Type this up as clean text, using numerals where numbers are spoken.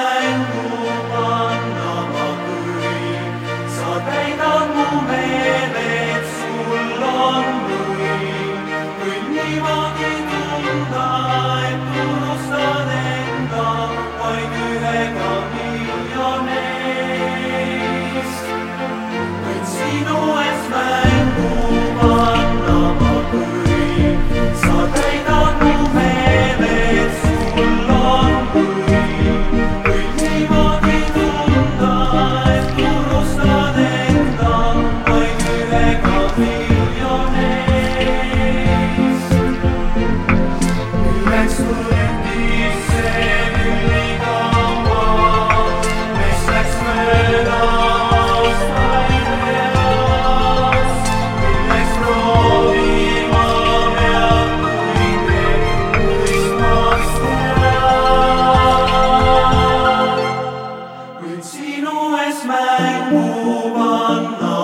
mängu panna ma kõik. Sa täidad mu meeled, sul on võim. Võin niimoodi tunda, et unustan enda vaid ühega miljoneist. Võin sinu ees mängu panna ma kõik. Sa täidad mu meeled, sul on võim. Võin niimoodi tunda, et unustan enda vaid ühega miljoneist. Milleks tundis see küll nii kaua, meist läks mööda aastaid eas. Milleks proovima peab, kui mõistmaks peab. Võin sinu ees mängu panna